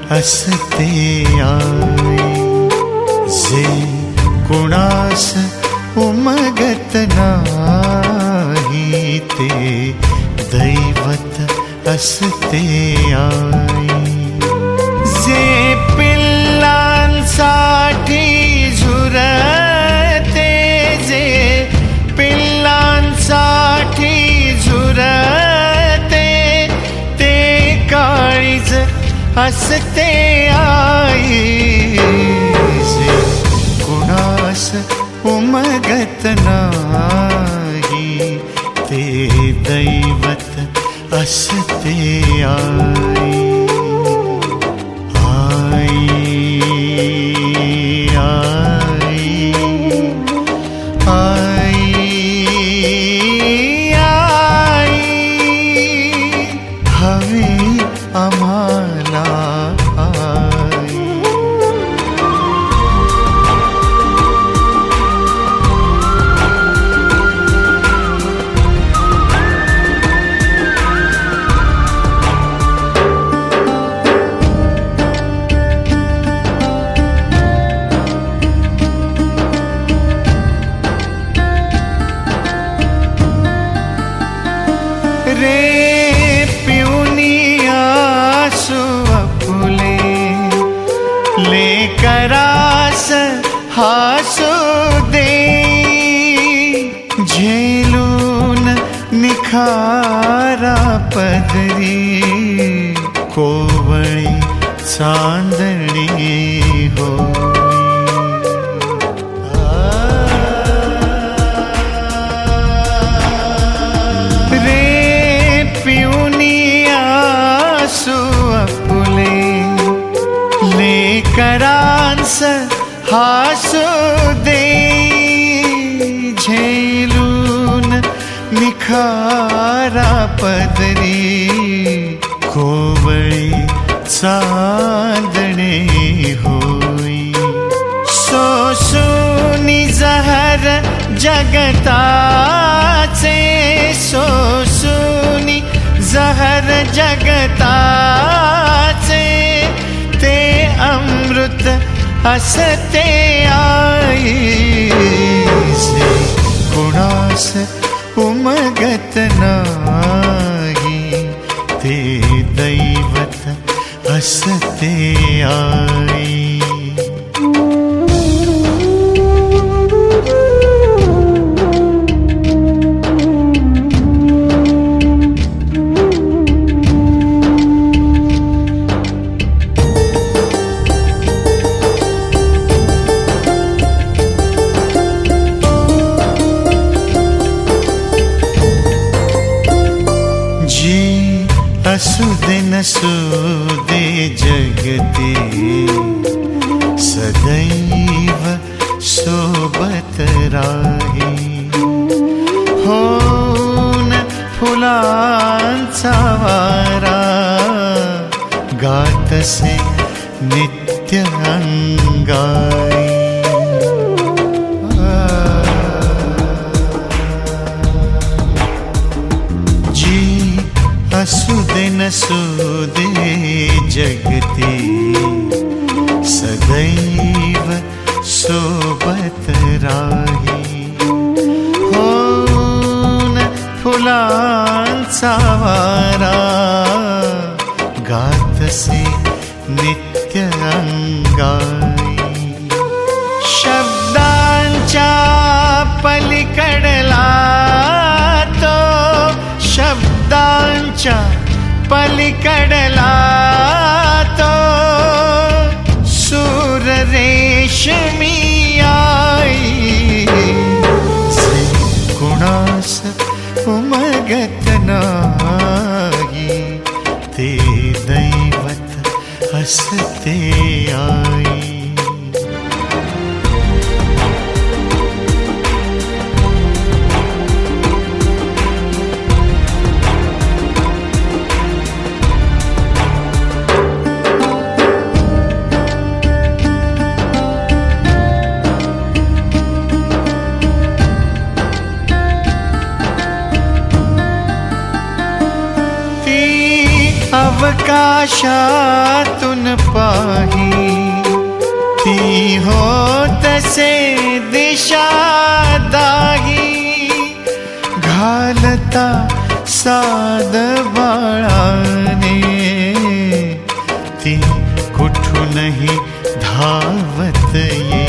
हसते आये. जे कुणास उमगत नाही ते दैवत हसते आये. जे पिल्लांसाठी झुरते, जे पिल्लांसाठी झुरते ते काळीज हसते आई. जे कुणास उमगत नाही ते दैवत हसते आई. रे पिउनिया सुअपुले लेकरास हासू दे. झेलून निखारा पदरी कोवळी चांदणी हो. लेकरांस हासू दे. झेलून निखारा पदरी कोवळी चांदणे होई. सोसूनी जहर जगताचे, सोसूनी जहर जगताचे ते अमृत हसते आई. जे कुणास उमगत नाही ते दैवत हसते आई. असुदे नसुदे जगते सदैव सोबत राही. होऊन फुलांचा वारा गातसे नित्य अंगाई. असुदे नसुदे जगते सदैव सोबत राही. होऊन फुलांचा वारा गातसे नित्य अंगाई. शब्दांच्या पलीकडला तो, शब्दांच्या पलीकडला तो सूर रेशमी आई. जे कुणास उमगत नाही ते दैवत हसते आई. अवकाशातून पाही, ती होत से दिशा दाही, घालता साद बाळाने, ती कुठूनही धावत ये.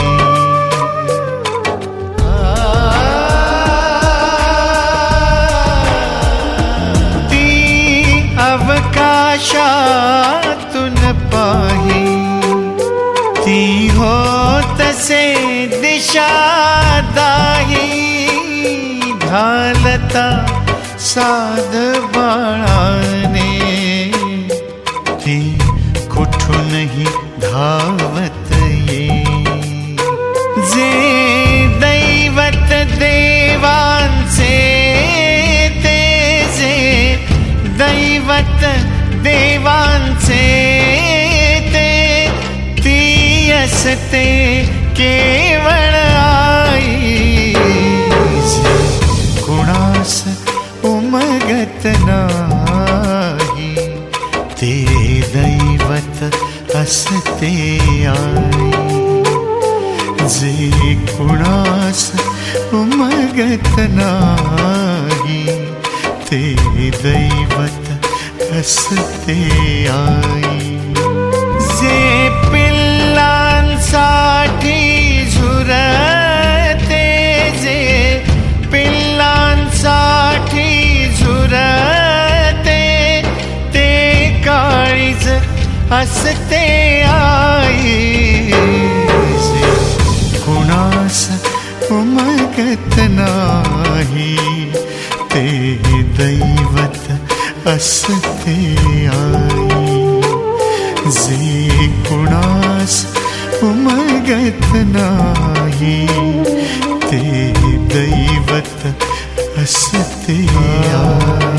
ती अवकाशातून पाही, ती होत से दिशा दाही, घालता साद बाळाने, ती कुठूनही धावत ये. जे दैवत देवांचे ते, जे दैवत देवांचे ते, ती असते केवळ आई. जे कुणास उमगत नाही, ते दैवत असते आई. जे कुणास उमगत नाही, ते दैवत असते आई. जे पिल्लांसाठी झुरते, जे पिल्लांसाठी झुरते, ते काळीज असते आई. जे कुणास उमगत नाही, ते दैवत असते आई. जे कुणास उमगत नाही, ते दैवत असते आई.